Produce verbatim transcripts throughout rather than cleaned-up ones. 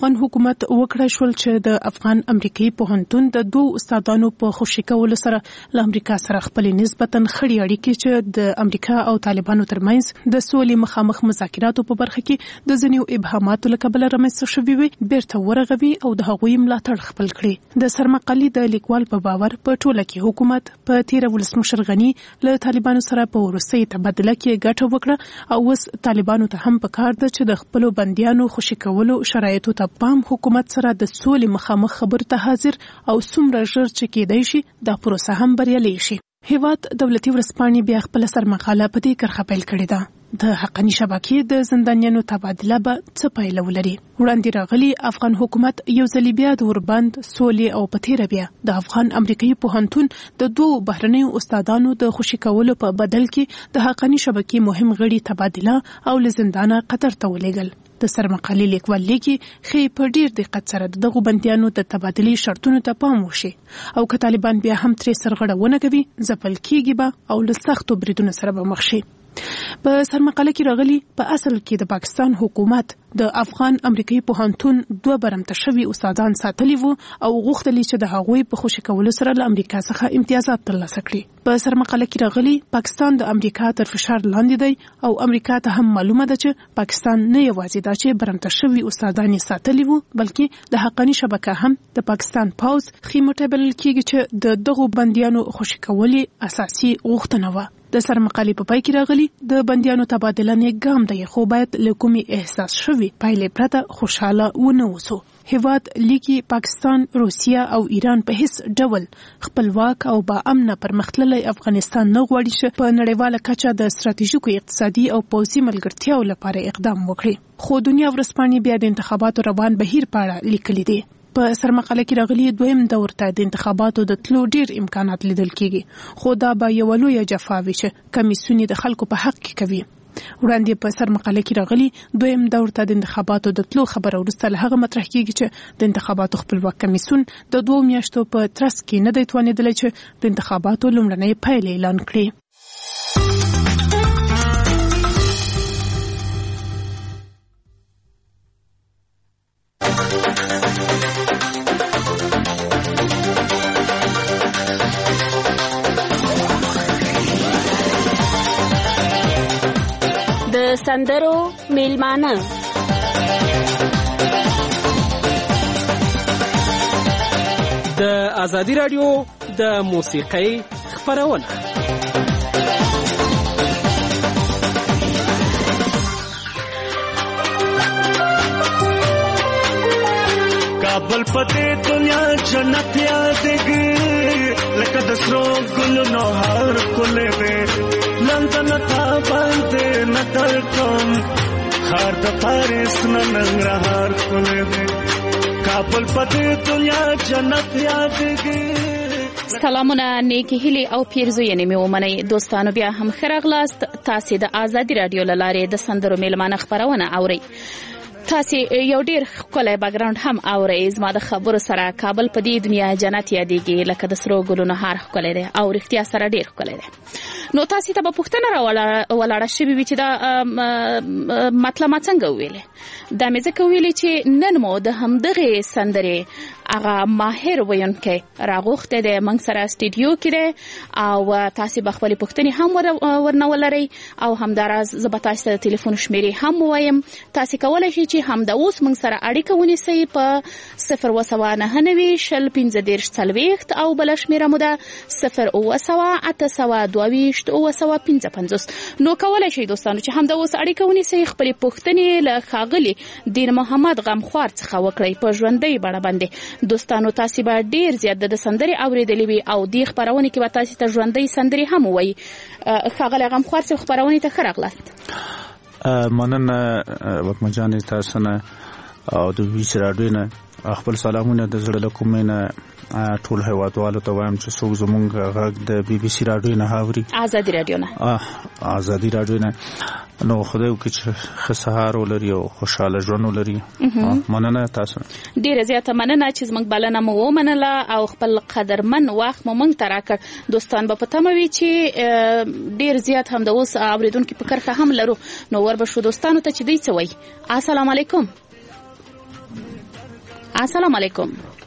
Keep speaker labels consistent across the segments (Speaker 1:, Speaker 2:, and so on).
Speaker 1: افغان حکومت وکړه شول چې د افغان امریکایي پوهنتون د دوه استادانو په خوشي کولو سره له امریکا سره خپل نسبتاً خړې اړیکې چې د امریکا او طالبانو ترمنځ د سولې مخامخ مذاکراتو په برخه کې د ځینو ابهاماتو له کبله رامنځته شوي وي بیرته ورغوي او د هغوی ملاتړ خپل کړي. د سرمقالي د لیکوال په باور په ټوله کې حکومت په تیر ولسمشر غني له طالبانو سره په وروستۍ تبادله کې ګټه وکړه او اوس طالبانو ته هم پکار ده چې د خپل بنديانو خوشي کولو شرایطو ته پام حکومت سره د سولې مخامخ خبرو ته حاضر او څومره ژر چې کېدای شي دا پروسه هم بریالۍ شي. هیواد دولتي ورځپاڼې بیا خپل سرمقاله په دې کرښه پیل کړې ده. د حقاني شبکې د زندانیانو تبادله به څه پایله ولري. وړاندې راغلي افغان حکومت یو ځل بیا د اوربند سولې او په تیر بیا د افغان امریکایي پوهنتون د دوه بهرنیو استادانو د خوشي کولو په بدل کې د حقاني شبکې مهم غړي تبادله او له زندانه قطر ته ولېږل. د سرمقالي لیکوال لیکي خې په ډیر دقت سره دغه بنديانو د تبادلې شرطونو ته پام وشي او که طالبان بیا هم ترې سرغړونه کوي ځپل کیږي به او له سختو بریدونو سره به مخ شي. په سرمقاله کې راغلي په اصل کې د پاکستان حکومت د افغان امریکایي پوهنتون دوه برمته شوي استادان ساتلي وو او غوښتل چې د هغوی په خوشي کولو سره له امریکا څخه امتیازات ترلاسه کړي. په سرمقاله کې راغلي پاکستان د امریکا تر فشار لاندې دی او امریکا ته هم معلومه ده چې پاکستان نه یوازې دا چې برمته شوي استادان ساتلي وو بلکې د حقاني شبکه هم د پاکستان پاوز خیمه بلل کېږي چې د دغو بنديانو خوشي کولو اساسي غوښتنه و. د سرمقالي په پای کې راغلي د بنديانو تبادله نه ګام دی خو باید له کومي احساس شوي پایلې پرته خوشاله ونه اوسو. هیواد لیکي پاکستان، روسیا او ایران په هیڅ ډول خپلواک او با امنه پرمختللی افغانستان نه غواړي چې په نړیواله کچه د ستراتیژیکو اقتصادي او پوځي ملګرتیاو لپاره اقدام وکړي. خو دنیا ورځپاڼې بیا د انتخاباتو روان بهیر په اړه لیکلي دي. په سرمقاله کې راغلي دویم دور ته د انتخاباتو د تلو ډیر امکانات لیدل کیږي خو دا به یو لوی جفا وي چې کمیسیون د خلکو په حق کې کوي. وړاندې په سرمقاله کې راغلي دویم دور ته د انتخاباتو د تلو خبره وروسته له هغه مطرح کیږي چې د انتخاباتو خپلواک کمیسیون د دوه میاشتو په ترڅ کې نه دی توانیدلی چې د انتخاباتو لومړنۍ پایلې اعلان کړي.
Speaker 2: د سندرو میلمانه
Speaker 3: د ازادي رادیو د موسیقۍ خپرونه.
Speaker 4: کابل پته دنیا جنت یادګي لکه د سرو ګلونو هار کولې وې لندن تا باندې نظر کوم خار د پاریس ننګرهار کولې وې کابل پته دنیا جنت یادګي.
Speaker 2: سلامونه، نیکی هیلي او پیرزوینې مې ومنئ. دوستانو بیا هم ښه راغلاست. تاسې د ازادي رادیو له لارې د سندرو میلمانه خپرونه اورئ. تاسې یو ډیر ښکلی بیکګراوند هم اورئ. زما د خبرو سره کابل په دې دنیا جنت یادېږي لکه د سرو ګلونو هار ښکلی دی او رښتیا سره ډیر ښکلی دی. نو تاسې ته به پوښتنه راولاړه شوې وي چې دا مطلب ما څنګه وویلې. دا مې ځکه ویلې چې نن مو د همدغې سندرې هغه ماهر ویونکی راغوښتی دی موږ سره سټوډیو کې دی او تاسې به خپلې پوښتنې هم ورنه ولرئ او همداراز زه به تاسې ته د تلیفون شمېرې هم ووایم. تاسې کولی شئ چې همدا اوس موږ سره اړیکه ونیسئ په صفر اووه سوه نهه نوي شل پنځه دېرش څلوېښت او بله شمېره مو ده صفر اووه سوه اته سوه دوه ویشت اووه سوه پنځه پنځوس. نو کولی شئ دوستانو چې همدا اوس اړیکه ونیسئ خپلې پوښتنې له ښاغلي دین محمد غمخوار څخه وکړئ په ژوندۍ بڼه باندې. دوستانو تاسې به ډیر زیات د سندرې اورېدلې وي او دې خپرونې کې به تاسې ته ژوندۍ سندرې هم ووایي. ښاغلی غمخوار صاحب خپرونې ته ښه راغلاست.
Speaker 5: مننه وکمه جانې تاسو نه او د ویچ راډیو نه خپل سلامونه د زړه له کومې نه ټول هیوادوالو ته وایم چې څوک زمونږ غږ د بي بي سي راډیو نه اوري،
Speaker 2: ازادي راډیو نه
Speaker 5: ازادي راډیو نه، نو خدای وکړي چې ښه سهار ولري او خوشحاله ژوند ولري. مننه تاسو
Speaker 2: ډیره زیاته مننه چې زموږ بلنه مو ومنله او خپل قدرمن وخت مو موږ ته راکړ. دوستان به په تمه وي چې ډیر زیات هم د اوس اورېدونکي په کرښه هم لرو. نو وربشو دوستانو ته چې دوی څه وایي. السلام علیکم. السلام علیکم.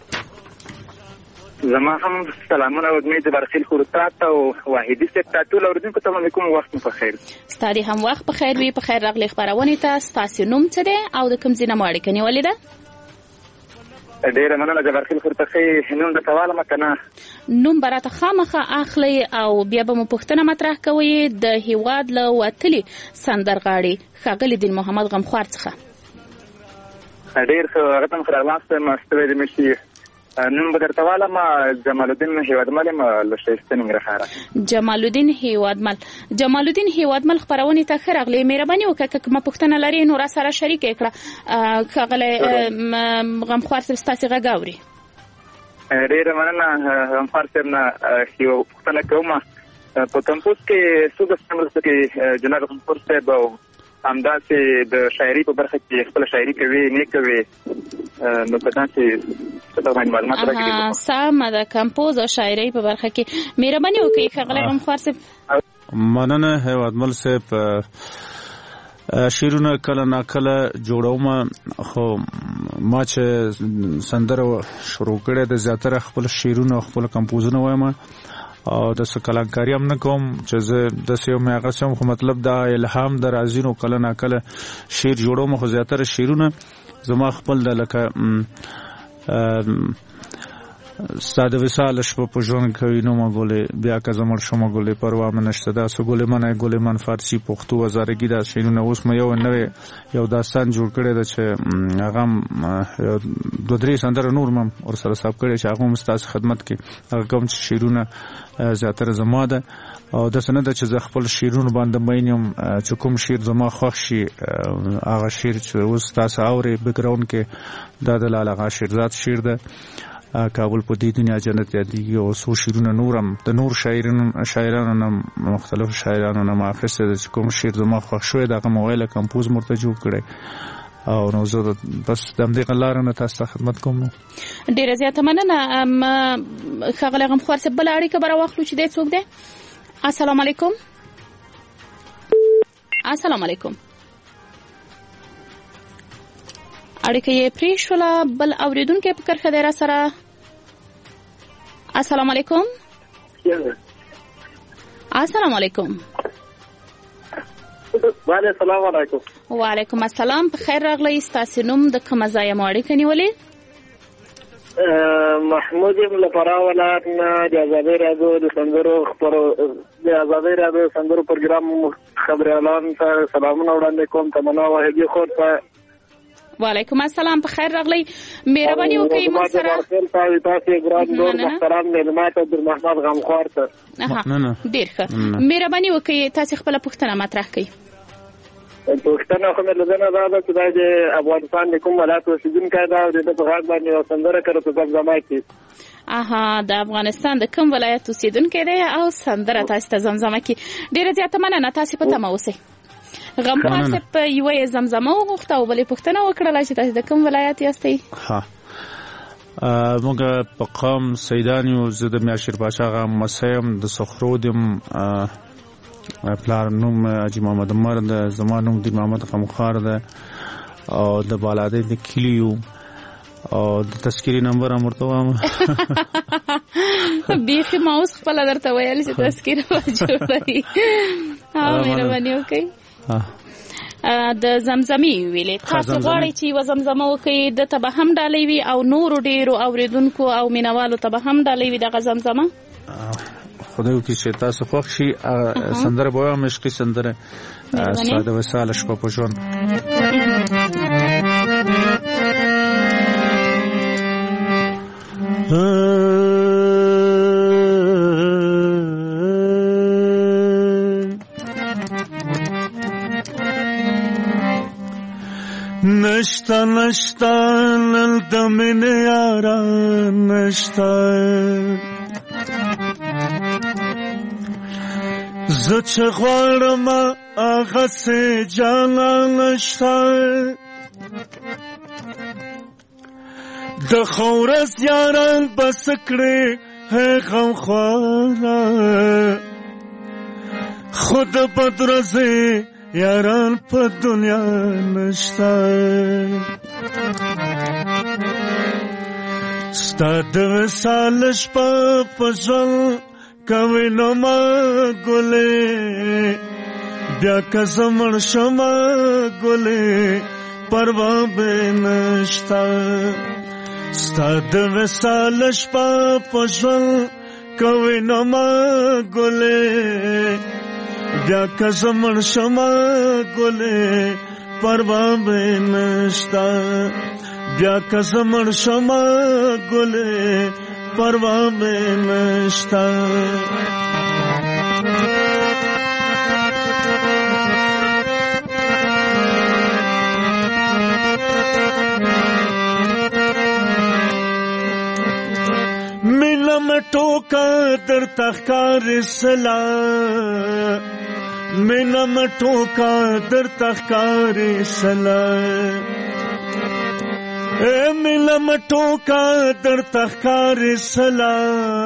Speaker 6: زما هم سلامونه او امید برخیل خورتا ته او واحدی سپتا ټول اوردونکو ته مې کوم وخت په خیر.
Speaker 2: ستاسو هم وخت په خیر وي. په خیر راغلی خبرونه ته. ستاسو نوم څه دی او د کوم ځای نه مو اړیکه نیولې ده؟
Speaker 6: ډیره مننه د برخیل خورتا خې نوم د سوال مکنه
Speaker 2: نوم براته خامخه اخلي او بیا به مو پوښتنه مطرح کوي د هیواد له وتلي سندرغاړي ښاغلي دین محمد غمخوار څخه.
Speaker 6: ډیر ښه هغه ته خبرلاست مستوي د مشي نوم به درته وایم جمال الدین هیوادمل م له شایسته ننګرهار.
Speaker 2: جمال الدین هیوادمل جمال الدین هیوادمل خبرونه ته ښه راغلی. مهرباني وکړه که کومه پوښتنه لرئ نو را سره شریک کړه. ښاغلی غمخوار صاحب ستاسې غږ اوري.
Speaker 6: ډیره مننه غمخوار صاحب نه یو پوښتنه کوم. په کمپوس کې څو دسمبر کې جناب غمخوار صاحب همداسې د شاعري په برخه کې خپل شاعري کوي نه کوي نو په تاسو څه ډول معلومات راکړئ؟
Speaker 2: سم د کمپوز او شاعري په برخه کې مهرباني وکړئ ښاغلی غمخوار صاحب.
Speaker 5: مننه هیوادمل صاحب. شیرونه کله نا کله جوړوم خو ما چې سندره شروع کړې د زیاتره خپل شیرونه خپل کمپوزونه وایم او د سکلانکاری هم نه کوم چې زه د سیو مې هغه سم خو مطلب دا الهام د رازینو کله نا کله شعر جوړوم خو زیاتره شعرونه زما خپل د لکه ساده وساله شپه په ژوند کوي نو ما ګولې بیا که زمړ شوم ګولې پروا مې نشته دا سو ګولې منه ګولې من فارسی پښتو وزارګي دا شعرونه اوس مې یو نوې یو داستان جوړ کړی دا چې هغه دوه درې سندره نور مم ور سره صاحب کړی چې هغه مستاس خدمت کې هغه کوم شعرونه زیاتره زما ده او د سند چې ز خپل شعرونه باندې مینم چې کوم شعر زما خوښ شي هغه شعر چې اوس تاسو اوري بیک ګراوند کې دا د لاله غا شیرزاد شعر ده کابل په دې دنیا جنت دی او سو شیرونه نورم د نور شاعرانو شاعرانو مختلف شاعرانو نه ماخصه چې کوم شعر زما خوښ شوی دغه موبایل کمپوز مرته جوړ کړي او نو زه بس د دې غلارنه تاسو خدمت کوم.
Speaker 2: ډیره زیاته مننه. ښاغلی غمخوار صاحب بل اړیکه به راواخلو چې دی څوک دی؟ السلام علیکم. السلام علیکم. اړیکه یې پرې شوله. بل اوریدونکی په کرښه دی را سره. السلام علیکم. السلام علیکم.
Speaker 6: وعلیکم السلام. علیکم.
Speaker 2: وعلیکم السلام. په خیر راغلی. ستاسو نوم د کومه ځای مو اړیکه نیولې؟
Speaker 6: محمود ابن لپاره ولایت نه د آزادۍ راډیو د سندرو خبرو د آزادۍ راډیو سندرو پروګرام خبريالان ته سلامونه وړاندې کوم. تمنا واحدی خور ته
Speaker 2: وعلیکم السلام. په خیر راغلی. مهرباني وکړئ موږ سره
Speaker 6: تاسو ګران ډور محترم ملمات عبدالرحمن غمخوار ته
Speaker 2: ډیر ښه مهرباني وکړئ تاسو خپل پوښتنه مطرح کړئ.
Speaker 6: پوښتنه خو مې لدنه دا ده چې د افغانستان د کوم ولایت اوسیدونکی ده او د په غږ باندې یو سندره کړې په زمزمه کې.
Speaker 2: اها د افغانستان د کوم ولایت اوسیدونکی دی او سندره تاسو ته زمزمه کې. ډیره زیاته مننه. تاسو په تمه اوسئ. غمخوار صاحب یو زمزمه وغوښته او بلې پوښتنه وکړله چې تاسو د کوم ولایت یاستئ؟
Speaker 5: ها موږ په قوم سیدان یو. زه د میاشر پاچا غا مسیم د سخرودم پلار نوم حاجي محمد عمر ده. زما نوم دی محمد غمخوار ده او د بالادې د کلیو او د تذکری نمبر هم ورته وایم.
Speaker 2: بیخي ما اوس خپله درته ویل چې تذکره به جوړوي. مهرباني وکړئ. د زمزمې ویلې تاسو غواړئ چې یوه زمزمه وکړئ د ته به هم ډالۍ وي او نورو ډېرو اوریدونکو او مینوالو ته به هم ډالۍ وي دغه زمزمه.
Speaker 5: خدای وکړي چې تاسو خوښ شي. سندره به وایم عشقي سندره ساده وساله شپه په ژوند.
Speaker 4: نشتا نشتا نن د مینې یاره نشتا زه چې غواړم هغسې جانا نشتا د ښه ورځ یاران بس کړې هی غمخواره خو د بد ورځې یاران په دنیا نشتا ستا د وصال شپه په ژوند کوي نو ما ګلې بیا که زه مړ شمه ګلې پروا به نشته ستا د وصال شپه په ژوند کوي نو ما ګلې بیا که زه مړ شمه ګلې پروا به نشته بیا که زه مړ شمه ګلې پروا به نشته مینا مټوکا در تخکار سلا مینا مټوکا در تخکار سلا اے مینا مټوکا در تخکار سلا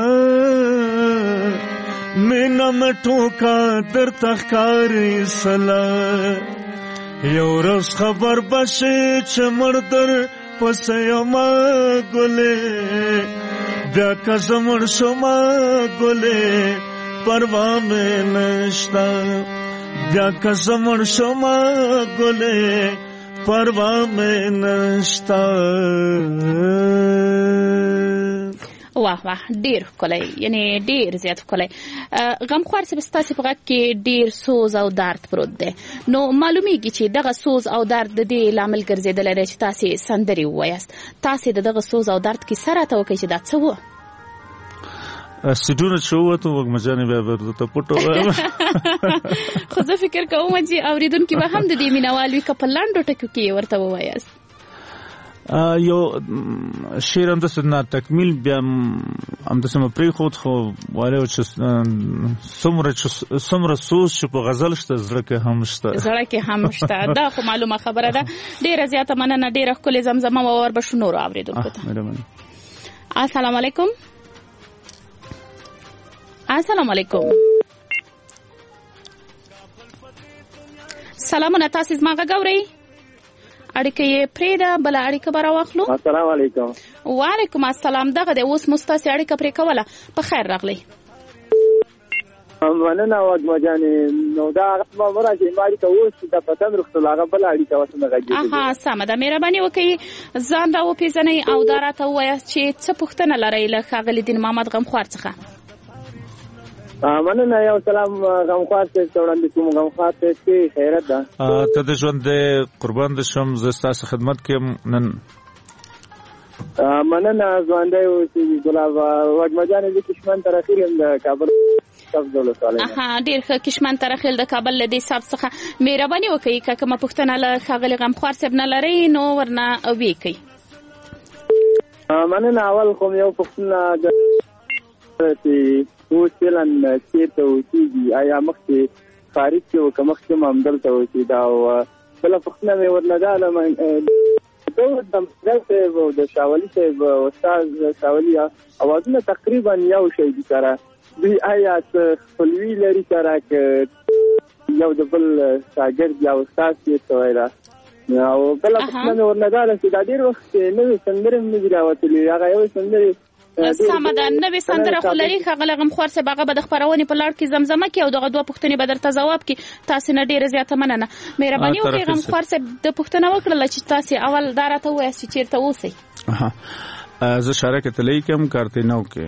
Speaker 4: مینا مټوکا در تخکار سلا یو روز خبر بشي چې مردر پس یما ګلې بیا که زه مړ شمه ګلې پروا مې نشته بیا که زه مړ شمه ګلې پروا مې نشته
Speaker 2: واه واه ډیر ښکلی یعنی ډیر زیات ښکلی غمخوار صاحب ستاسې په غږ کې ډیر سوز او درد پروت دی نو معلومیږي چې دغه سوز او درد د دې لامل ګرځېدلی دی چې تاسې سندرې ووایاست تاسې د دغه سوز او درد کیسه راته وکړئ چې دا څه وه
Speaker 5: سیډونه چې ووتو وږمجانې بیا به درته پټ ووایم
Speaker 2: خو زه فکر کوم چې اورېدونکي به هم د دې مینوال وي که په لنډو ټکو کې یې ورته ووایاست
Speaker 5: یو شعر همداسې نه تکمیل بیا همداسې مې پرېښود خو وایي چې څومره چې څومره سوز چې په غزل شته زړه کې هم شته
Speaker 2: زړه کې هم شته دا خو معلومه خبره ده ډېره زیاته مننه ډېره ښکلې زمزمه وه وربشو نورو اورېدونکو ته السلام علیکم السلام علیکم سلامونه تاسې زما غږ اورئ اړیکه یې پرېږده بله اړیکه به راواخلو
Speaker 6: السلام علیکم
Speaker 2: وعلیکم السلام دغه دی اوس مو ستاسې اړیکه پرې کوله په خیر راغلی
Speaker 6: مننه وږمه جانې نو دا هغه مه راځي ما اړیکه اوس دا په تم روغتل هغه بله اړیکه اوس نه غږېږي
Speaker 2: اها سمه ده مهرباني وکړئ ځان را وپېژنئ او دا راته ووایاست چې څه پوښتنه لرئ له ښاغلي دین محمد غمخوار څخه
Speaker 6: مننه یو سلام غمخوار صاحب ته وړاندې کوم غمخوار صاحب کې خیرت ده
Speaker 5: ته د ژوند قربان دې شم زه ستاسو خدمت کې نن
Speaker 6: مننه ژوندی اوسئ ګلاب وږمه جانې زه کشمن ترخیل یم د کابل
Speaker 2: اها ډېر ښه کشمن ترخیل د کابل له دې صاحب څخه مهرباني وکړئ که کومه پوښتنه له ښاغلي غمخوار صاحب نه لرئ نو ورنه ویې کوئ
Speaker 6: مننه اول خو یو پوښتنه چې اوس فعلا چېرته اوسېږي آیا مخکې خارج کې و که مخکې هم همدلته اوسېده او بله پوښتنه مې ورنه دا ده د مزل صاحب او د شاولي صاحب استاد شاولي اوازونه تقریبا یو شی دي سره دوی آیا څه خپلوي لري سره که یو د بل شاګرد یا استاد چېرته وی ده او بله پوښتنه مې ورنه دا ده چې دا ډېر وخت نوې سندرې هم نه دي راوتلې هغه یوې سندرې
Speaker 2: سمه ده نوې سندره خو لري ښاغلی غمخوار صاحب هغه به د خپرونې په لړ کې زمزمه کړي او دغه دوه پوښتنې به درته ځواب کړي تاسې نه ډېره زیاته مننه مهرباني وکړئ غمخوار صاحب د پوښتنه وکړله چې تاسې اول دا راته ووایاست چې چېرته اوسئ
Speaker 5: زه شارک تلئ کې هم کارتینو کې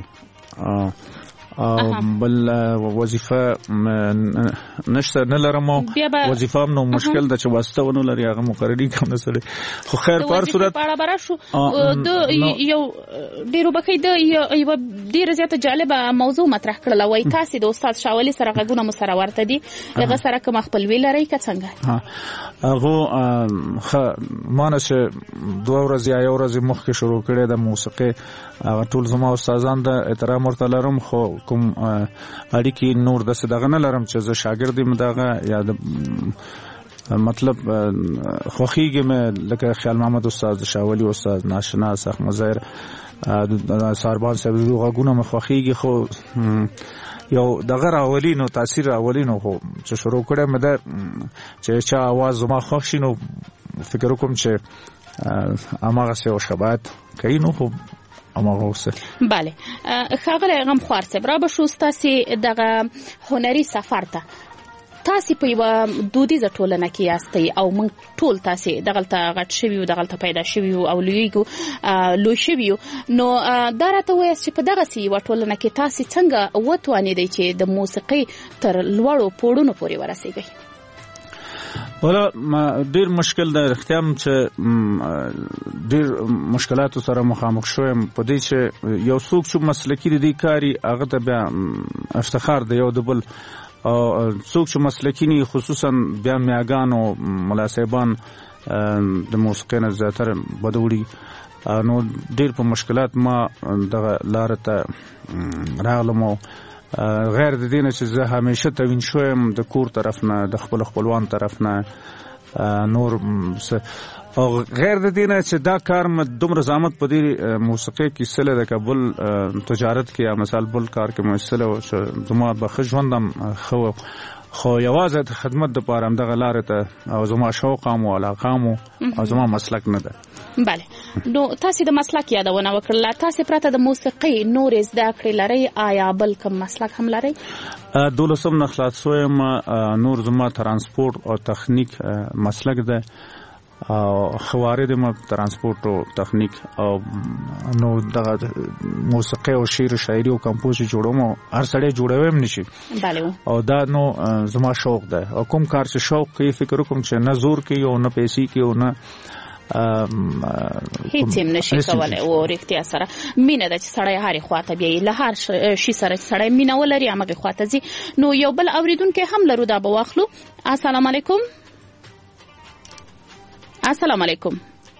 Speaker 5: بل وظیفه نشته نه لرم وظیفه هم نو مشکل ده چې واسطه ونه لري هغه مقرري کوم نه سره خو خیر په هر صورت
Speaker 2: په اړه به راشو د یو ډېرو بخۍ د یوه ډېره زیاته جالبه موضوع مطرح کړله وایي تاسې د استاد شاولي سره غږونه مو سره ورته دي هغه سره کومه خپلوي لرئ که څنګه
Speaker 5: هغو ښه ما نه چې دوه ورځې یا یو ورځې مخکې شروع کړې ده موسیقي هغه ټول زما استادان د احترام ورته لرم خو کوم اړیکې نور داسې دغه نه لرم چې زه شاګرد یم دغه یا مطلب خوښیږي مې لکه خیال محمد استاد شاولي استاد ناشنا سخت مظاهر ساربان صاحب غږونه مې خوښیږي خو یو دغه راولي نو تاثیر راولي نو خو چې شروع کړی مې ده چې چا اواز زما خوښ شي نو فکر وکړم چې هماغسې یو شباهت کوي نو خو امغه اوسه.
Speaker 2: بله ښاغلی غمخوار صاحب را به شو ستاسې دغه هنري سفر ته تاسې په یوه دودیزه ټولنه کې یاستئ او موږ ټول تاسې دغلته غټ شوي یو دغلته پیدا شوي یو او لویږو لوی شوي یو نو دا راته ووایاست چې په دغسې یوه ټولنه کې تاسې څنګه وتوانېدئ چې د موسیقۍ تر لوړو پوړونو پورې ورسېږئ؟
Speaker 5: ولا ډیر مشکل ده رښتیا هم چې ډیر مشکلاتو سره مخامخ شوم په دې چې یو څوک چې مسلکي دي کاری هغه ته بیا افتخار دی یو د بل او څوک چې مسلکي نه خصوصا بیا میاګانو ملاسبان د موسیقۍ نه زیاتره بدوړي نو ډیر په مشکلات ما دغه لار ته راغلم غیر د دې نه چې زه همیشه توین شوم د کور طرف نه د خپل خپلوان طرف نه نور او غیر د دې نه چې دا کار م دومره زحمت په دې موسیقۍ کې سره د کابل تجارت کې یا مثال بل کار کې مسله او زما به ژوندم خو خو یوازې د خدمت د پاره هم دغه لار ته او زما شوق او علاقه مو او زما مسلک نه ده.
Speaker 2: بله نو تاسې د مسلک یادونه وکړله تاسې پرته د موسیقۍ نورې زده کړې لرئ آیا بل کوم مسلک هم لرئ؟
Speaker 5: دولسم نه خلاص شویم نور زما ترانسپورت او تخنیک مسلک ده او خوارد ما ترانسپورت او تخنیک او نو دغه موسیقي او شعر شاعري او کمپوز جوړوم هر سړی جوړوم نشي.
Speaker 2: بله او
Speaker 5: دا نو زما شوق ده او کوم کار چې شوق کوي فکر کوم چې نه زور کوي او نه پیسې کوي او نه
Speaker 2: هیڅ هم نشي کولای او رښتیا سره مینه ده چې سړی هرې خواته بیایي له هر شي سره چې سړی مینه ولري همغې خواته ځي. نو یو بل اورېدونکی هم لرو دا به واخلو. السلام علیکم. السلام علیکم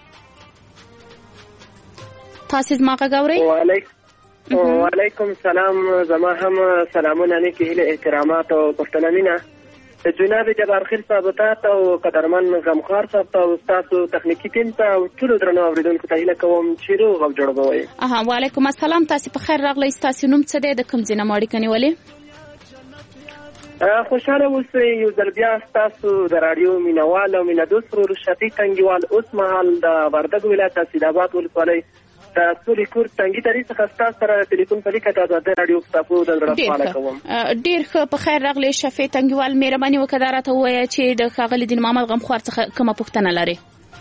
Speaker 2: تاسې زما غږ اورئ؟
Speaker 7: وعلیکم سلام. زما هم سلامونه نیکې هیلې احترامات او پښتنه مینه جناب جبار خیل صاحب ته او قدرمن غمخوار صاحب ته او ستاسو تخنیکي ټیم ته او ټولو درنو اورېدونکو ته هیله کوم چې روغ او جوړ به وئ.
Speaker 2: اها وعلیکم السلام. تاسې په خیر راغلی. ستاسې نوم څه دی؟ د کوم ځای نه مو اړیکه نیولې؟
Speaker 7: خوشحاله اوسئ. یو ځل بیا ستاسو د راډیو مینوال او مینهدوست ورور شفیق تنګیوال اوس مهال د وردګ ولایت اسیداباد ولسوالۍ د سولې کور تنګي ترې څخه ستاسو سره ټلیفون په لیکه د آزاد راډیو ستاسو د زړه سوال کوم.
Speaker 2: ډېر ښه په خیر راغلی شفیق تنګیوال. مهرباني وکړه دا راته ووایه چې د ښاغلي دین محمد غمخوار څخه کومه پوښتنه لرې؟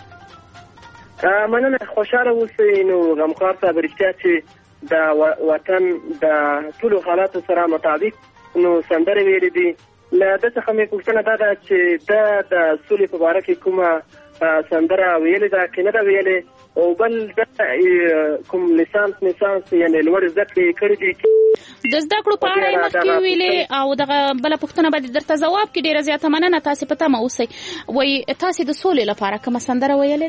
Speaker 7: مننه. خوشحاله اوسئ. نو غمخوار صاحب رښتیا چې د وطن د ټولو حالاتو سره مطابق نو سندرې ویلې دي. له ده څخه مې پوښتنه دا ده چې ده د سولې په باره کې کومه سندره ویلې ده که نه ده ویلې او بل کوم لیسانس لیسانس یعنې لوړې زده کړې کړې دي
Speaker 2: د زده کړو په اړه یې مخکې ویلې او دغه بله پوښتنه به درته ځواب کړي. ډېره زیاته مننه. تاسې په تمه اوسئ. وایي تاسې د سولې لپاره کومه سندره ویلې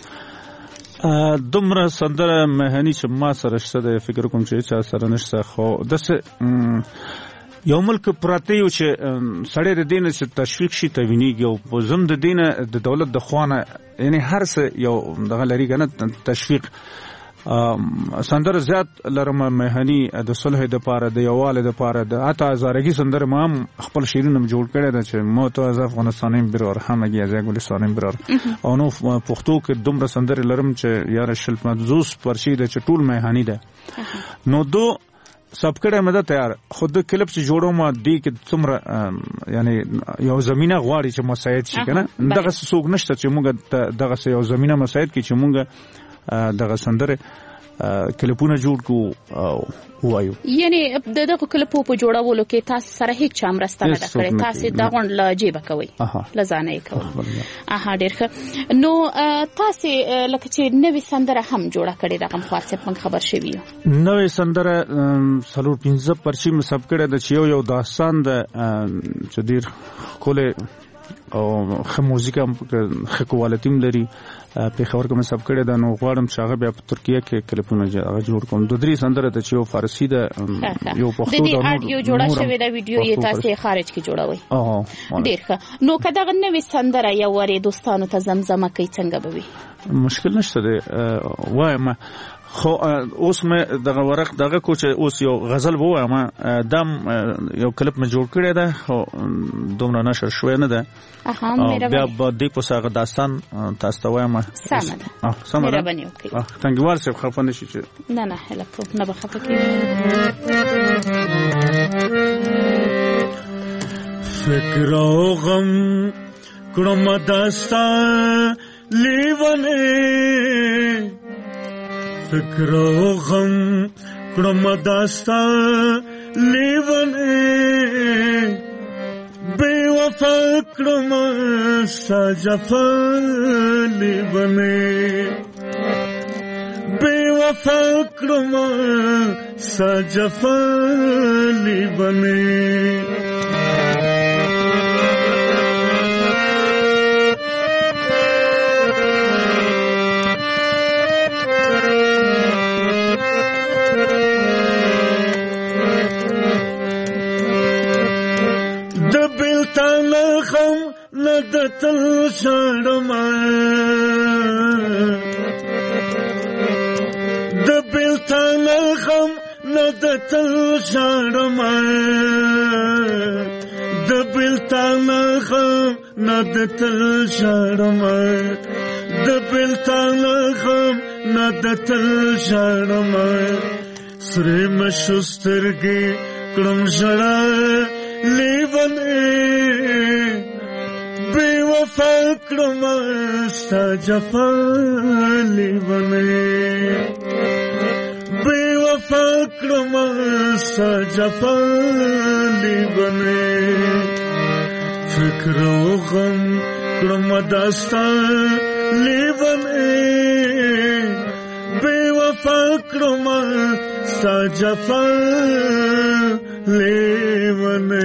Speaker 2: ده؟
Speaker 5: دومره سندره مهني چې ما سره شته دی فکر کوم چې چا سره نشته خو داسې یو ملک پراته یو چې سړی د دینه چې تشویق شي توینیږي او په زم د دینه د دولت د خوانه یعنی هر څه یو دغه لري کنه تشویق سندره زیات لرم مهني د صلح د پاره د یواله د پاره د اته هزارګي سندره ما خپل شیرینم جوړ کړی د چې مو ته از افغانستانیم برور همګي از ګلستانیم برور او نو پښتو کې دومره سندره لرم چې یار شل مدزوس پرشي د چټول مهني ده نو دو سب کړه مده تیار خود کلب چې جوړو ما دی کې څومره یعنی یو زمينه غواړي چې مساعد شي کنه دغه څوک نشته چې موږ دغه یو زمينه مساعد کې چې موږ دغه سندره کلپونه جوړ کو وایو
Speaker 2: یعنی دغه کلپو په جوړولو کې تاسو سره هیڅ چا مرسته نه کړې تاسو دا غونډ لا جيبه کوي لزانه یې کوي اها ډېر ښه نو تاسو لکه چې نوې سندره هم جوړه کړې دا کوم خاصه په خبر شوی
Speaker 5: نوې سندره څلور پنځه پرچی مصاب کړه د یو یو داستان د چې ډېر کوله او خه موزیک هم خه کوالټیم لري په خبر کوم سب کړه دا نو غواړم چې هغه بیا په ترکیه کې کلیپونه جوړ کوم د درې سندره ته چې یو فارسی ده یو پښتو ده
Speaker 2: د اډیو جوړه شوی دا ویډیو یې تاسو خارج کې جوړوي
Speaker 5: اه
Speaker 2: ډیر ښه نو کدا غنوي سندره یو وری دوستانو ته زمزمه کوي څنګه به وي
Speaker 5: مشکل نشته ده وایم خو اوس مې دغه ورق دغه کوچ اوس یو غزل وایم دم یو کلیپ مې جوړ کړی ده خو دومره نشر شوی نه ده
Speaker 2: اها مهرباني
Speaker 5: بیا به دې په څیر داستان تاسو ته وایم.
Speaker 2: سمه ده.
Speaker 5: اه سمه ده.
Speaker 2: مهرباني وکړئ.
Speaker 5: څنګه ورسې خفه نشي چې
Speaker 2: نه نه هله په نه بخښه کې
Speaker 4: فکر او غم کړم داستا لیونه فکر او غم کړم داستا لیونه بے وفا کړم ستا جفا لیونه بے وفا کړم ستا جفا لیونه ندتل شړم د بلتان غم ندتل شړم د بلتان غم ندتل شړم د بلتان غم ندتل شړم سره مشسترګي کړم ژړا لیونه بے وفا کړم ستا جفا لیونه بے وفا کړم ستا جفا لیونه فکر او غم کړم داستا لیونه بے وفا کړم ستا جفا لیونه.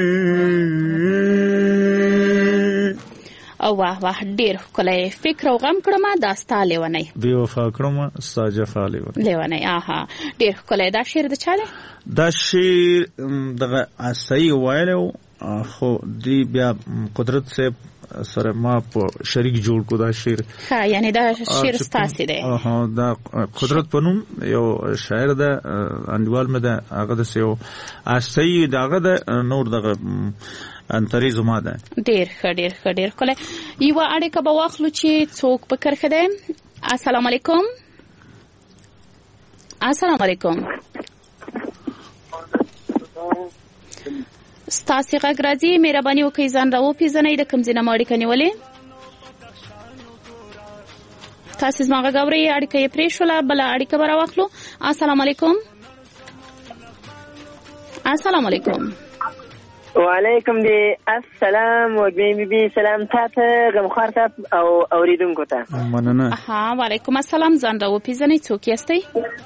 Speaker 2: او واه واه ډیر ښکلی فکر او غم کړم دا ستا لیونی
Speaker 5: بې وفا کړم ستا جفا لیونی
Speaker 2: لیونی. آها ډیر ښکلی. دا شعر د چا دی؟
Speaker 5: دا شعر دغه صحیح ویلی خو دی بیا قدرت صاحب سره ما په شریک جوړ کو دا شعر.
Speaker 2: ښه یعنی دا شعر ستاسې دی؟
Speaker 5: ها دا قدرت په نوم یو شاعر ده انډیوال مې ده هغه داسې یو صحیح د هغه ده نور دغه انتري زما ده.
Speaker 2: ډیر ښه ډیر ښه ډیر ښکلی. یوه اړیکه به واخلو چې څوک په کرښه دی. السلام علیکم. السلام علیکم. ستاسې غږ راځي. مهرباني وکړئ ځان را وپېژنئ. د کوم ځای نه مو اړیکه نیولې؟ تاسې زما غږ اورئ. اړیکه یې پرې شوله. بله اړیکه به راواخلو. السلام علیکم. السلام علیکم.
Speaker 7: وعلیکم دی السلام وګمې بي بي سلام تاسو غمخوار ته او اوریدونکو ته
Speaker 5: مننه.
Speaker 2: ها وعلیکم السلام. ځان را وپېژنئ څوک یاستئ؟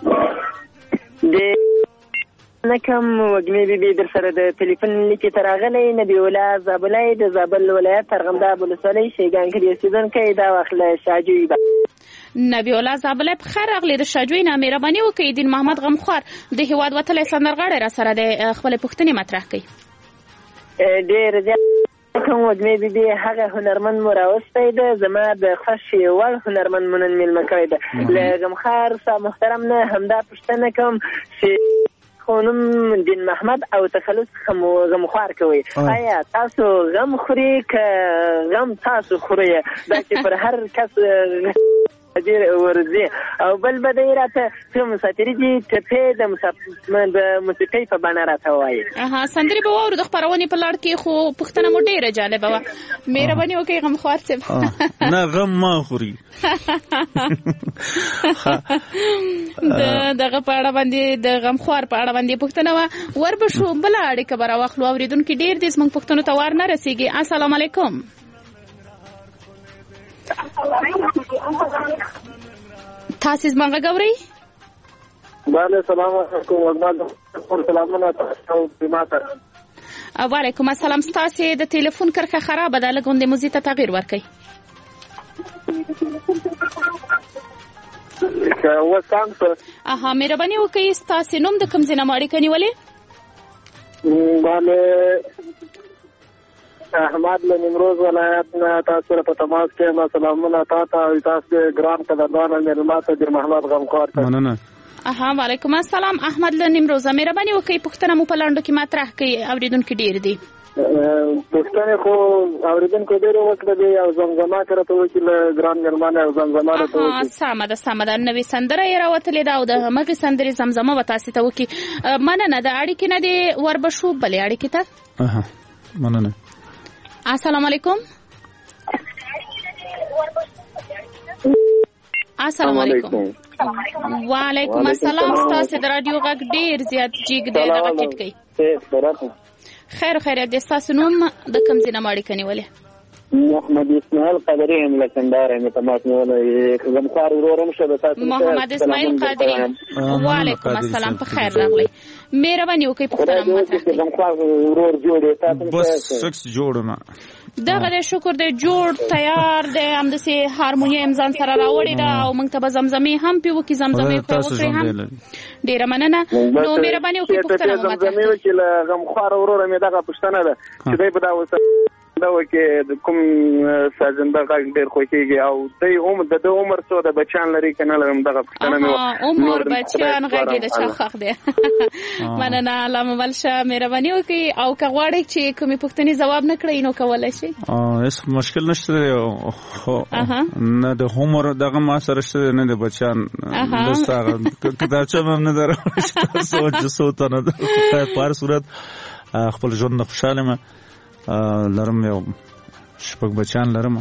Speaker 7: د نکم وګمې بي بي در سره د ټلیفون لیکې ته راغلی نبی الله زابلای د زابل ولایت ارغنداب ولسوالۍ شیګان کې اوسېدونکی دا وخت له شاجوی به
Speaker 2: نبی الله زابلای په خیر راغلی. د شاجوی نه مهرباني وکړئ. دین محمد غمخوار د هیواد وتلی سندرغاړی را سره دی. خپلې پوښتنې مطرح کړئ.
Speaker 7: ډېر زیات کوم وګمې بي بي هغه هنرمند مو راوستی ده زما د خوښې وړ هنرمند مو نن میلمه کړی ده. له غمخوار صاحب محترم نه همدا پوښتنه کوم چې خو نوم دین محمد او تخلص غمخوار کوي. آیا تاسو غم خوري که غم تاسو خوري؟ دا چې پر هر کس ډیر ورځي. او بل به دی راته چې مسافري دي ټپې د موسیقۍ په بڼه راته وایي.
Speaker 2: اها سندرې به واورو د خپرونې په لړ کې. خو پوښتنه مو ډېره جالبه وه. مهرباني وکړئ غمخوار صاحب.
Speaker 5: نه غم ما خوري.
Speaker 2: د دغه په اړه باندې د غمخوار په اړه باندې پوښتنه وه. ور به شو بله اړیکه به راواخلو. اورېدونکي ډېر دي زموږ پوښتنو ته ور نه رسېږي. السلام علیکم. تاسې زما غږ اورئ؟
Speaker 7: بله سلام علیکم. سلامونه تاسو ماته.
Speaker 2: وعلیکم السلام. ستاسې د ټلیفون کرښه خرابه ده. لږ غوندې موزي ته تغییر ورکړئ. اها مهرباني وکړئ. ستاسې نوم د کوم ځای نه مو اړیکه نیولې؟
Speaker 7: احمد له نیمروز ولایت نه تاسو سره په تماس کې ما سلامونه تاسو او تاسو ګران قدردان مېلمه ته د محمد غمخوار ته.
Speaker 5: مننه.
Speaker 2: اها وعلیکم السلام. احمد له نیمروز. مهرباني وکړئ پوښتنه مو په لاندو کې مطرح کړئ. اوریدونکي ډیر دي.
Speaker 7: پښتنه خو اوریدونکو ډېر وکړه دی او زمزمه کرته و چې له ګران ګرمانه او زمزمه راته
Speaker 2: ها سمه ده سمه ده نوې سندره یې راوتلې ده او د همغې سندرې زمزمه به تاسې ته وکړي. مننه د اړیکې نه دې وربشو بلې اړیکې ته.
Speaker 5: مننه.
Speaker 2: السلام علیکم. السلام علیکم. وعلیکم السلام. ستاسو د رادیو غږ ډېر زیات جګ دی دغه ټیټ کوي. خیر خیریت دی. ستاسو نوم د کوم ځای نه اړیکه نیولې؟
Speaker 7: محمد اسماعیل قادری یم له کندهار یم تماس نیولې غمخوار ورورم شه د تاسو
Speaker 2: محمد اسماعیل قادری. وعلیکم السلام. په خیر راغلی. مهرباني وکړئ پوښتنه مطرح
Speaker 7: غمخوار ورور جوړې تاسو
Speaker 5: بس سکس جوړم
Speaker 2: دغه د شکر د جوړ تیار دی همداسې هارمونیم ځان سره راوړې ده او موږ ته به زمزمې هم پې وکړي زمزمې پې وکړې هم. ډېره مننه. نو مهرباني وکړئ پوښتنه مطرح
Speaker 7: زمزمې وکړي له غمخوار وروره مې دغه پوښتنه ده چې دی به دا اوس دا وکړي د کوم سازنده غږ ډېر خوښېږي او دی عمر د ده عمر څو د بچیان لري که نه لرم دغه پوښتنه مې
Speaker 2: عمر بچیان غږ یې د چا خوښ دی. مننه. الله مبل شه. مهرباني وکړئ او که غواړئ چې کومې پوښتنې ځواب نه کړئ نو کولی شئ.
Speaker 5: هېڅ مشکل نشته دی نه د عمر دغه ما سره شته دی نه د بچیان بس هغه کتابچه مې هم نه ده راوړې چې تاسو چې څو تنه ده په هر صورت خپل ژوند نه خوشحاله یم. لرم یو شپږ بچیان لرم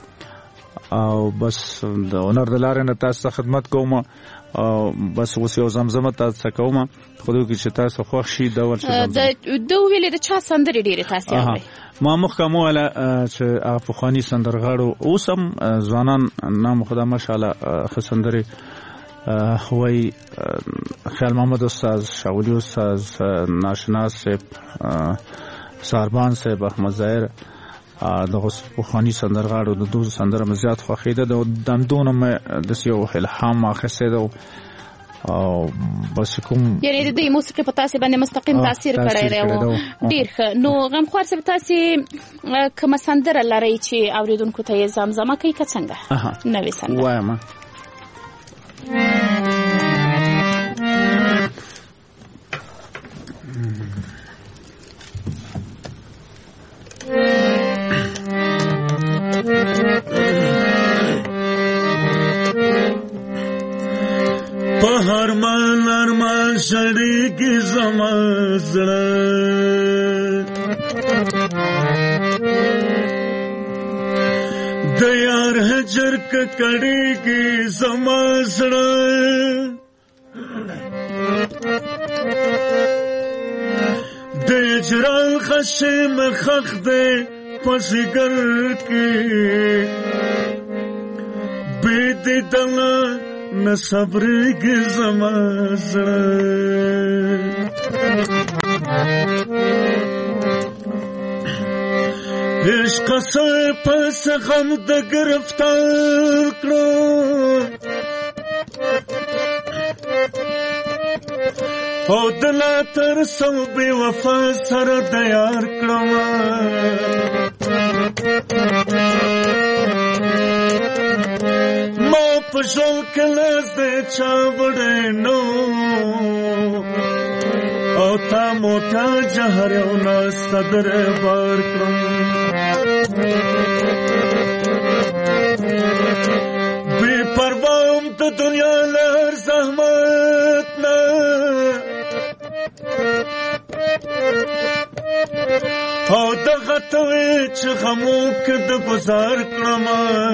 Speaker 5: او بس د هنر د لارې نه تاسو ته خدمت کوم او بس اوس یو زمزمه تاسو ته کوم خو دوی چې تاسو خوښ شي دا ورته
Speaker 2: د دوی ویلې د چا سندرې ډېرې تاسو اورئ؟
Speaker 5: ما مخکې مو ویله چې هغه پخواني سندرغاړو اوس هم ځوانان نام خدا ماشاءالله ښه سندرې وایي. خیال محمد استاد، شاولي استاد، ناشناس صاحب، ساربان صاحب، احمد ظاهر دغه پخواني سندرغاړو د دوی سندره مې زیات خوښېده. د دندونه مې داسې یو الهام اخیستی ده او بس کوم
Speaker 2: یعنې د دوی موسیقي په تاسې باندې مستقیم تاثیر کړی دی. ډېر ښه. نو غمخوار صاحب تاسې کومه سندره لرئ چې اورېدونکو ته یې زمزمه کوي که څنګه نوې سندره؟
Speaker 5: وایم
Speaker 4: په هرمان ارمان شړې کې زما زړه د یار هجر کړې کې زما زړه د اجرال خشم خخ دې پسګر کې بيد دلا نصبر کې زما زړه عشق سره پس غم د گرفتار کړو او دلا تر سو بے وفا سره د یار کړم ما پښو کلاس د چا وړې نو او تا موټا جهر او نا صدر بار کړم بے پروام د دنیا لر زحمت نه او دغه ته چې غمو کې د گزار کړم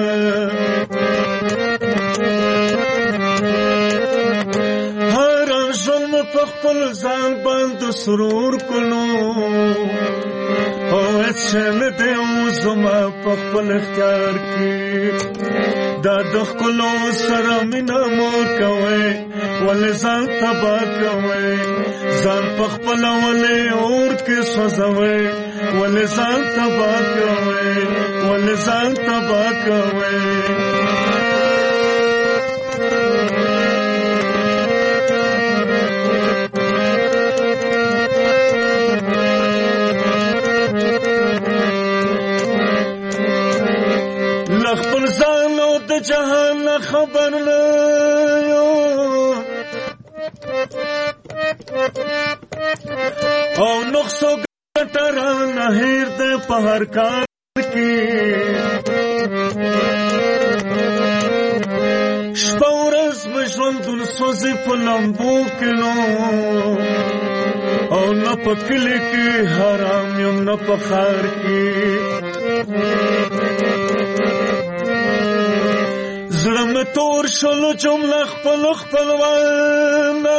Speaker 4: هر ظلم په خپل ځان باندې سرور کړو او چې نه دی زما په خپل اختیار کې دا د خپلو سره مینه مو کوي ولې ځان تبا کوي ځان په خپل ولې اور کې سوځوي ولې ځان تبا کوي ولې ځان تبا کوي خپل ځان او د جهان خبر نه یو او نقصو ګټر نه په هر کار کې شپه ورځ مې ژوندون سوځي په لمبو کې نو او نه په کلي کې حرام یم نه په ښار کې زړه مې تور شول جمله خپل خپلوانه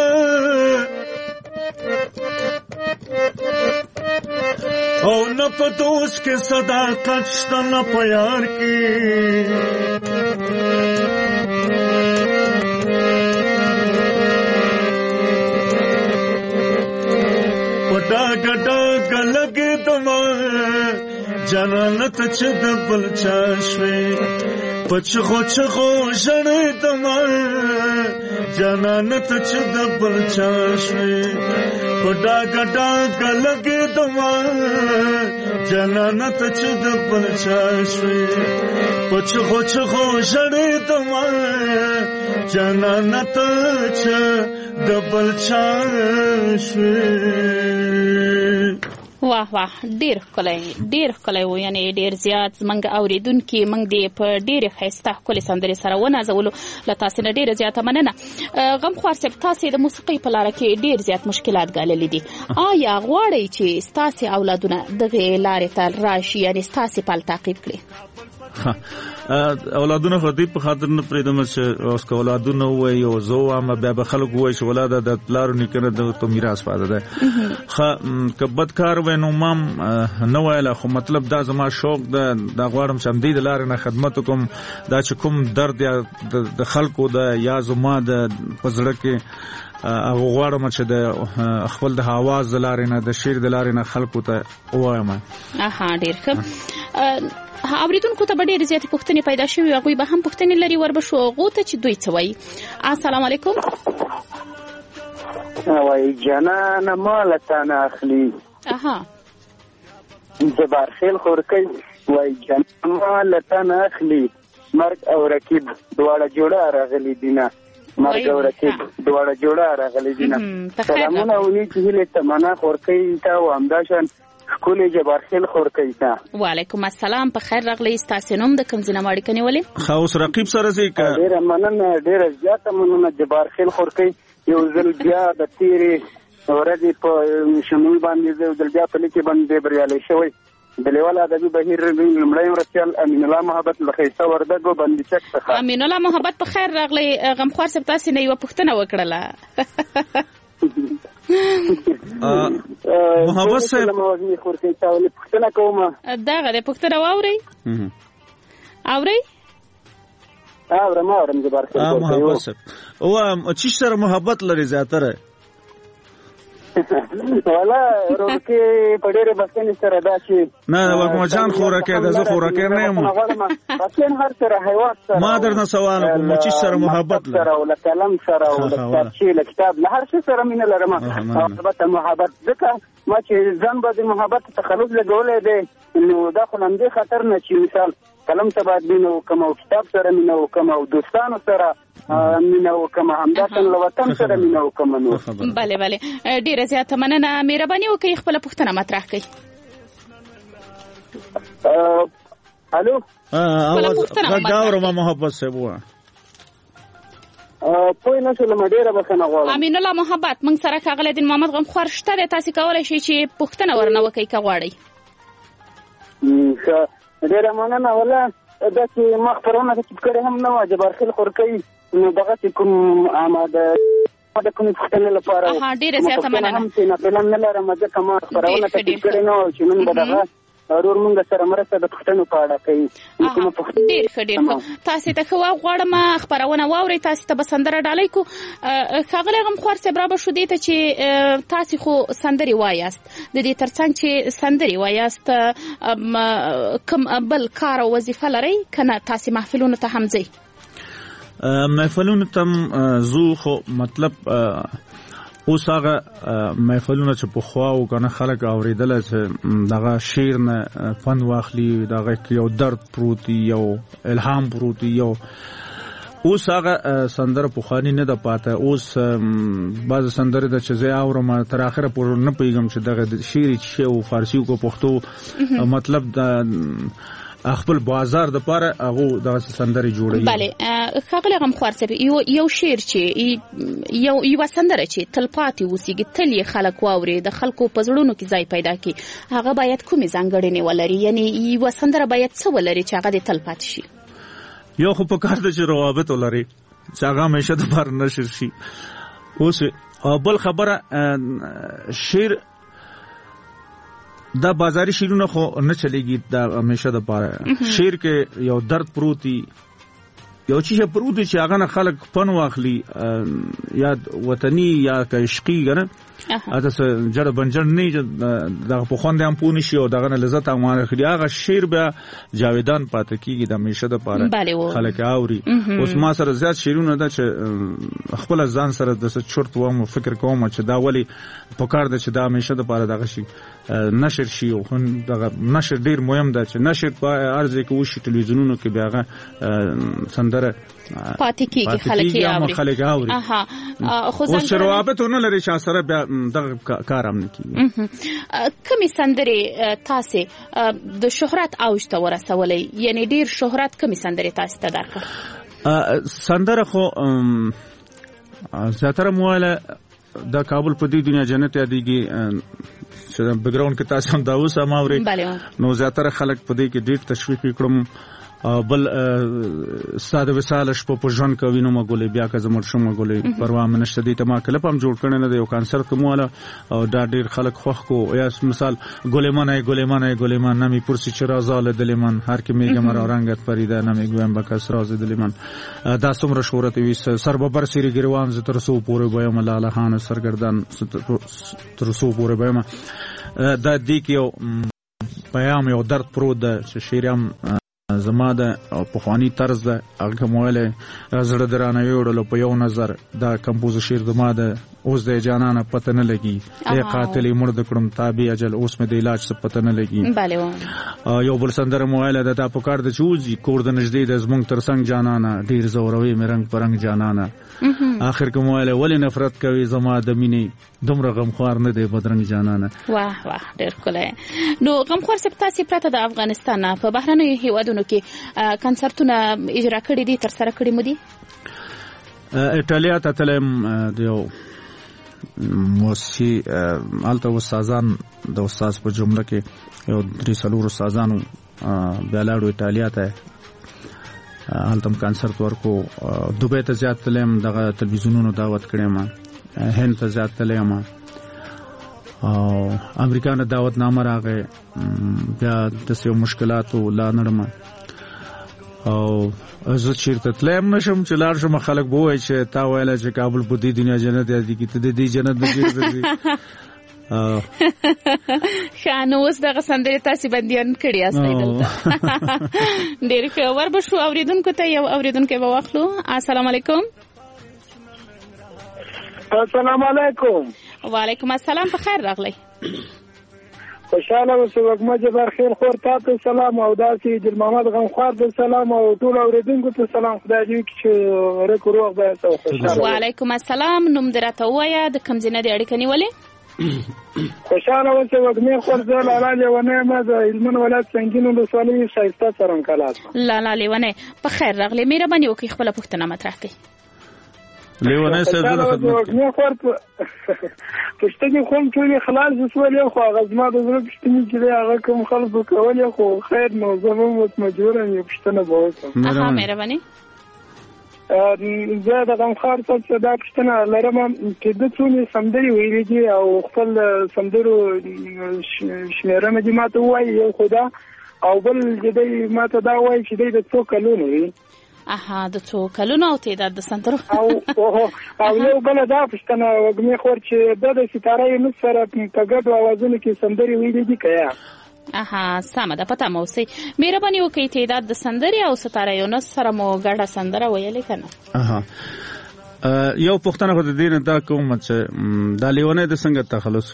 Speaker 4: او نه په دوست کې صداقت شته نه په یار کې په ډاګه ډاګه لګېدمه جنانت چې د بل چا شوې په چغو چغو ژړېدمه جنانت چې د بل چا شوې په ډاګه ډاګه لګېدمه جنانت چې د بل چا شوې په چغو چغو ژړېدمه جنانت چې د بل چا شوې.
Speaker 2: واه واه ډیر ښکلی ډیر ښکلی و یعنې ډیر زیات زموږ اورېدونکي موږ دې په ډېرې ښایسته ښکلې سندرې سره ونازولو له تاسې نه ډېره زیاته مننه. غمخوار صاحب تاسې د موسیقۍ په لاره کې ډېر زیات مشکلات ګاللي دي آیا غواړئ چې ستاسې اولادونه دغې لارې ته راشي یعنې ستاسې پل تعقیب کړي؟
Speaker 5: اولادونه خو دې په خاطر نه پرېږدم چې اوس که اولادونه ووایي او زه ووایم بیا به خلک ووایي چې ولاده د پلارو نیکه نه ته میراث پاته دی. ښه که بد کار وی نو ما نه ویله خو مطلب دا زما شوق ده دا غواړم چې همدې د لارې نه خدمت وکړم دا چې کوم درد یا د خلکو ده یا زما د په زړه کې هغه غواړم چې د خپل د آواز د لارې نه د شعر د لارې نه خلکو ته ووایم.
Speaker 2: اها ډېر ښه. اوریدونکو ته به ډېرې زیاتې پوښتنې پیدا شوي هغوی به هم پوښتنې لري وربشو هغو ته چې دوی څه وایي. السلام علیکم.
Speaker 8: وایي جانانه ماله تا نه اخلي
Speaker 2: اها
Speaker 8: جبارخیل خورکۍ وایي جانانه ماله تا نه اخلي مرګ او رقیب دواړه جوړه راغلي دینه مرګ او رقیب دواړه جوړه راغلي دینه. سلامونه ونی چې هیلې تمنا خورکۍ ته او همداشان ښکلې جبارخیل خورکۍ ته.
Speaker 2: وعلیکم السلام په خیر راغلی. ستاسې نوم د کوم ځای نه اړیکه نیولې؟
Speaker 5: ښه اوس رقیب سره ځئ که
Speaker 8: ډېره مننه ډېره زیاته مننه جبارخیل خورکۍ. یو ځل بیا د تېرې ورځې په شمول باندې زه یو ځل بیا په لیکې باندې بریالی شوی د لیوال ادبي بهیر لومړی مرستیال امین الله محبت له ښایسته وردګو بندي چک څخه.
Speaker 2: امین الله محبت په خیر راغلی. غمخوار صاحب تاسې نه یوه پوښتنه وکړله.
Speaker 5: محبت صاحب
Speaker 8: پوښتنه کوم
Speaker 2: دغه د پوښتنه واورئ اورئ
Speaker 8: اورم اورم جبارخیل
Speaker 5: محبت صاحب او چې سره محبت لري زیاتره
Speaker 8: والا ورکه په ډېرې بسنې سره دا چې
Speaker 5: نه وګم جان خوراکه د زه خوراکه نه یم
Speaker 8: اصلا هر سره حیوان سره
Speaker 5: ما درنه سوال کوم چې سره محبت
Speaker 8: سره او کلام سره او کتاب له کتاب له هر څه سره مینه لرم. البته محبت ځکه ما چې ځان به د محبت تخلص لګولې دی نو دا خو هم دې خطر نه چې مثال کلم ته باید مینه وکم او کتاب سره مینه وکم او دوستانو سره مینه وکم همداشان له وطن سره مینه وکم. نو
Speaker 2: بله بله ډېره زیاته مننه. مهرباني وکړئ خپله پوښتنه مطرح کړئ.
Speaker 8: الو
Speaker 5: غږ اورم محبت صاحب ووایه.
Speaker 8: پوه نه شولم ډېره بخښنه غواړم.
Speaker 2: امین الله محبت موږ سره ښاغلی دین محمد غمخوار شته دی تاسې کولی شئ چې پوښتنه ورنه وکئ که غواړئ.
Speaker 8: ښه ډېره مننه. ولا داسې ما خپرونه چې کړې هم نه وه جبارخیل خورکۍ نو دغسې کوم آماده د کومې پوښتنې لپاره
Speaker 2: ډېره زیاته مننه.
Speaker 8: هم چې ناپلان نه لرم ځکه ما خپرونه ترتیب کړې نه وه چې نن به دغه ورور مونږ سره مرسته د پوښتنو په اړه کوي.
Speaker 2: ډېر ښه ډېر ښه. تاسې ته ښه غواړم خپرونه واورئ. تاسې ته به سندره ډالۍ کړو. ښاغلی غمخوار صاحب رابه شو دې ته چې تاسې خو سندرې وایاست د دې تر څنګ چې سندرې وایاست کوم بل کار او وظیفه لرئ که نه تاسې محفلونو ته هم ځئ؟
Speaker 5: محفلونو ته زو خو مطلب اوس هغه محفلونه چې پخوا و کنه خلک اوریدل چې دغه شعر نه فن واخلي دغه یو درد پروت یو الهام پروت یو اوس هغه سندره پوخانی نه د پاته. اوس بعض سندره د چزه اورم تر اخره پور نه پیغام چې دغه شعر چې او فارسی کو پښتو مطلب د خپل بازار د پاره هغه د سندره جوړي.
Speaker 2: bale خپل غم خورسه یو یو شعر چې یو یو سندره چې تلپاتي وسیږي تل خلک واوري د خلکو په زړونو کې ځای پیدا کړي هغه باید کومې ځانګړنې ولري یعنی یو سندره باید څه ولري چې هغه د تلپاتي شي؟
Speaker 5: یو خو په کار د چې روابط ولري چې هغه همیشه د بار نشر شي. اوس بل خبره شعر دا بازاري شعرونه خو نه چلےږي دا همیشه د بار شعر کې یو درد پروتي یو چیز پروتي چې هغه خلک فن واخلي یا وطني یا عشقي کنه اته جړ بنجر نه د په خوند هم پونی شي او دغه لذت هم واخلي هغه شعر به جاویدان پاتې کیږي د همیشه د پاره خلک اوري. اوس ما سره زیات شعرونه ده چې خپل ځان سره د چورت و فکر کوم چې دا ولی په کار ده چې د همیشه د پاره دغه شي نشر شي او دغه نشر ډیر مهم ده چې نشر په ارزه کې وشي ټلویزیونونو کې بیاغه سندره
Speaker 2: پاتې کیږي خلک
Speaker 5: خلک اوري.
Speaker 2: اها خو ځان
Speaker 5: اوس روابطونه لري چې سره بیا دغه کار هم نه کیږي.
Speaker 2: کومې سندرې تاسو د شهرت اوج ته ورسولې یعنی ډیر شهرت کومې سندرې تاسو ته درکړه؟
Speaker 5: سندره خو زیاتره مواله د کابل په دې دنیا جنت یادېږي چې بیک ګراوند کې تاسو هم دا اوس هم اوري نو زیاتره خلک په دې کې ډیر تشویق کړم. بل ساده وساله شپه په ژوند کوي نو مګولې بیا که زموږ شوم مګولې پروا منشته دي ته ما کلپ هم جوړ کړی نه دی یو کانسرت کومواله او دا ډیر خلک خوښ کو یا مثال ګلېمانه ګلېمانه ګلېمان نامي پرسي چې رازاله دلېمان هر کې میګه مرا رنگت فریده نامي ګویم بکس راز دلېمان دا څومره شهرت وي سر ببر سری ګروان ز تر سو پورې بیم لاله خان سرګردان تر سو پورې بیم دا دې کې یو پیام یو درد پرو ده چې شیرام زما ده او په خواني طرز ده هغه موله زړه درانه ویوړل په یو نظر دا کمپوز شعر زما ده اوس د جانانه پته نه لګي اے قاتل مرد کړم تابع اجل اوس مې د علاج څه پته نه لګي.
Speaker 2: bale
Speaker 5: یو بل سندره موله ده په کار د چوزي کور د نږدې د زمونږ ترڅنګ جانانه ډیر زوروي مې رنگ پرنګ جانانه اخر کوم موله ولې نفرت کوي زما د مینې دومره غمخوار نه دی بدرنګ جانانه.
Speaker 2: واه واه ډیر کله نو غمخوار سپتاسي پرته د افغانستان په بهرنیو هیوادونو کې کنسرتونه اجرا کړي دي تر سره کړي مو دي؟
Speaker 5: ایټالیا ته تلم دیو موسی الته استادان د استاد په جمله کې یو درې څلور استادانو بیا لاړو ایټالیا ته هلته کنسرت ورکو. دوبه ته زیات تلم دغه تلویزیونونو دعوت کړم هند ته زیات تلم او امریکا نه دعوت نامه راغی بیا د څه مشکلاتو لا نړم او زه چیرته تلم نشم چې لاړ شم خلک به وایي چې تا ویل چې کابل په دې دنیا جنت دی کې ته دې جنت نه جوړېږي.
Speaker 2: خانو اوس دغه سندرې تاسو بنديان کړی اسنه دلته ډېر ښه ور به شو اوریدونکو ته یو اوریدونکو به واخلو. السلام علیکم.
Speaker 9: السلام علیکم.
Speaker 2: وعلیکم السلام په خیر راغلی.
Speaker 9: خوشاله اوسه وګما جبر خیر خور تاسو سلام او داسي جل محمد غمخوار د سلام او ټول اوریدونکو ته سلام خدای دې چې رکو روغ به تاسو خوشاله.
Speaker 2: وعلیکم السلام. نوم درته وایا د کوم ځای نه دی اړیکه نیولې؟
Speaker 9: خوشاله اوسه وګما خور زه لاله لیونه ما د علمن ولایت څنګهینو د سوالي شایسته سره کلاس
Speaker 2: لاله لیونه په خیر راغلی. مهرباني وکړئ خپل پوښتنه مطرح کړئ.
Speaker 5: لیونه سره د خدمت
Speaker 9: وګما خور پښتني خون ټول خلاص وسولې خو غزما د زړه پښتني چې هغه کوم خلکو کولې خو خیر نو زموږ مجبور یم پښتنه به وکړم.
Speaker 2: اها مهرباني.
Speaker 9: زه د غمخوار څخه دا پښتنه لرم چې د څونې سندري ویلې دي او خپل سندرو شمیره مې ماته وایي یو خدا او بل دې ماته دا وایي چې د څو کلونو وي.
Speaker 2: اها د څو کلونو او تعداد د سندرو
Speaker 9: او او یو بل دا پښتنه وګمې خور چې د ستاره یې سره په ګډ اوازونو کې سندري ویلې دي کیا.
Speaker 2: اها سمه ده پته مو سي. مهرباني وکړئ تعداد د سندري او ستاره یې سره مو ګډه سندره ویلې کنه.
Speaker 5: اها یو پښتنه خو د دین دا کوم چې دا لیونه د څنګه تخلص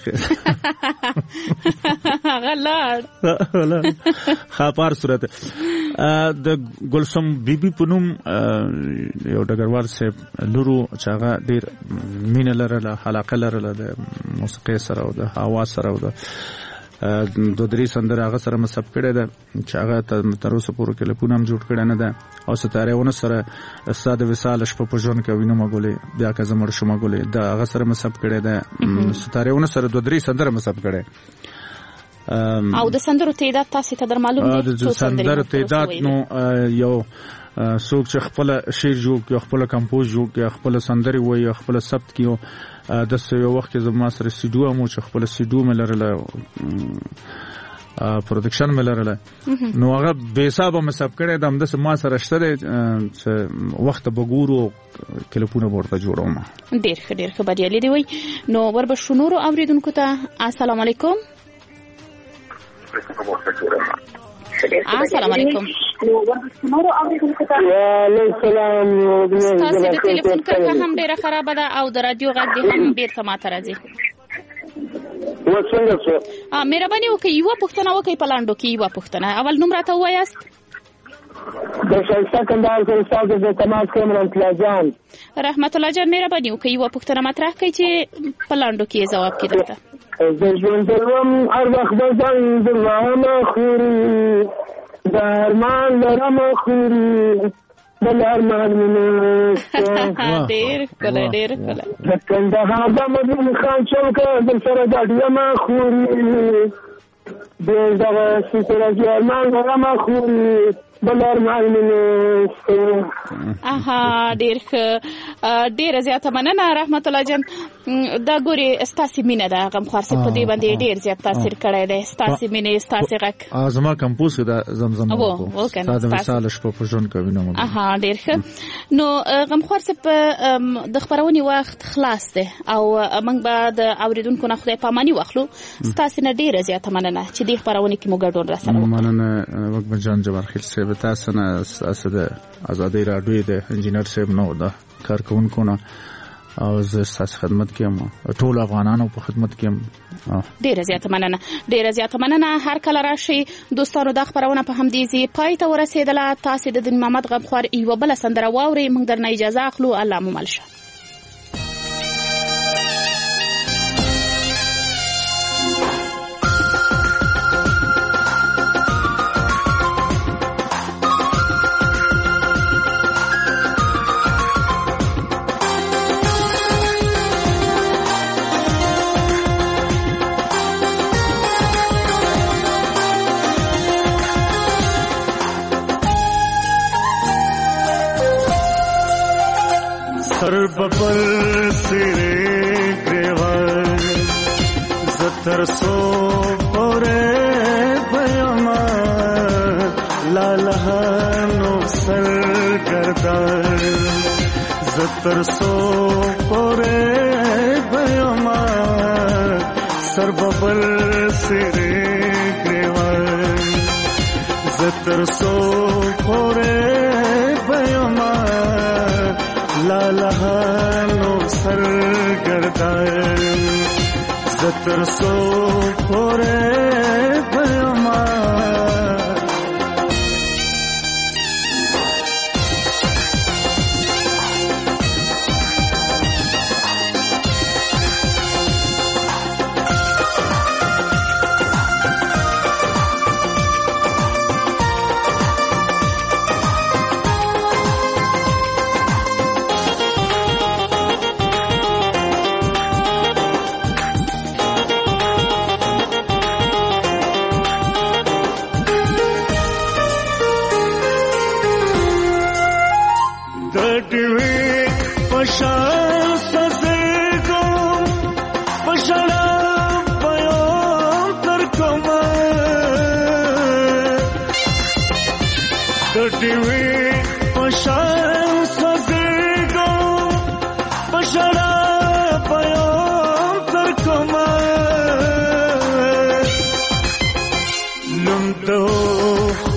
Speaker 2: غلط
Speaker 5: خاپار صورت د ګلسم بیبي پونم یو ډګروال سه لورو چې هغه ډیر مینه لرله علاقه لرله د موسیقي سره او د هوا سره او د دو درې سندره هغه سره مصب کړی ده چې هغه تر اوسه پورې کلیپونه هم جوړ کړی نه ده او ستارهونه سره استاد وصال شپه په ژوند کې وینم غولې بیا که زمړ شوم غولې دا هغه سره مصب کړی ده ستارهونه سره دو درې سندره مصب کړی
Speaker 2: او د سندرو تعداد تاسو ته در معلوم دي
Speaker 5: د سندرو تعداد نو یو څوک چې خپل شعر جوړ کړي خپل کمپوز جوړ کړي خپل سندري وایي خپل ثبت کړي د یو وخت کې زما سره سیډو مو چې خپل سیډو مې لرله پروډکشن مې لرله نو هغه به حساب مې سب کړی د هم د ما سره شته چې وخت بګورو کلیپونه ورته جوړوم
Speaker 2: ډیر ښه ډیر ښه بریالي دی وای نو وربه شنورو اوریدونکو ته السلام علیکم السلام علیکم
Speaker 9: وعلیکم السلام
Speaker 2: تاسو د ټلیفون کرښه هم ډیره خراب ده او د رادیو غږ دې هم بیرته ماته راځي
Speaker 9: وڅنګه څه
Speaker 2: ا مهرباني وکړئ یو پښتنه وکړئ په لاندو کې یو پښتنه اول نوم راته وایاست
Speaker 9: د شایسته کندهار کې استاد د تماس کوم رحمت الله جان
Speaker 2: رحمت الله جان مهرباني وکړئ یو پښتنه مطرح کړئ چې په لاندو کې جواب کړئ
Speaker 9: د ژوند دروم هر وخت د ځان د وانه خوري د ارمان لرم خوري د ارمان منه
Speaker 2: ډېر کله ډېر کله
Speaker 9: د کندهار د مدین خان چوک د سره د ډیمه خوري د دغه سره د ارمان لرم خوري بلار معنی
Speaker 2: اها ډیر ډیر زیاته مننه رحمت الله جان دا ګوري استاسي مینه دا غم خاصه په دې باندې ډیر زیات تاثیر کړی دی استاسي مینه استاسي غک
Speaker 5: ازما کمپوز دا زمزم
Speaker 2: وو وکړه
Speaker 5: دا مثال شپه په ژوند کوي نو
Speaker 2: اها ډیر ښه نو غم خاصه په د خبرونې وخت خلاص دی او موږ به د اوریدونکو نه خدای پاماني واخلو استاسي نه ډیر زیاته مننه چې دې خبرونه کې مو ګډون را سره
Speaker 5: مننه وکړه جان جبار خیل سه تاسو نه اساس د ازادي رادیو د انجینر صاحب نو دا کارکونکو نه او زه ستاسو خدمت کوم ټول افغانانو په خدمت کوم
Speaker 2: ډیره زیاته مننه ډیره زیاته مننه هر کله راشي دوستانو د خبرونه په هم دي پای ته ورسېدله تاسو د دین محمد غمخوار یو بل سندره واوري موږ درنه اجازه اخلو الله مو ملشه
Speaker 4: سر ببر سرے گریوار زتر سو پورے بیما لالہانو سر گردار زتر سو پورے بیما سر ببر سرے گریوار زتر سو پورے بیما لالہانو سر گردار زتر سو پورے بیمار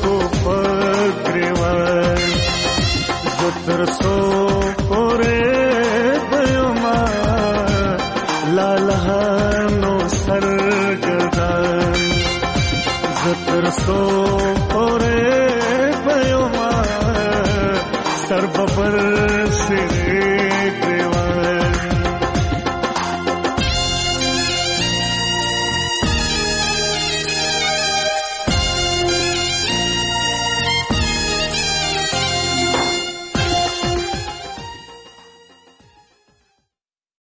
Speaker 4: زتر سو پورے ترسو اوره پیوما سر ببر سره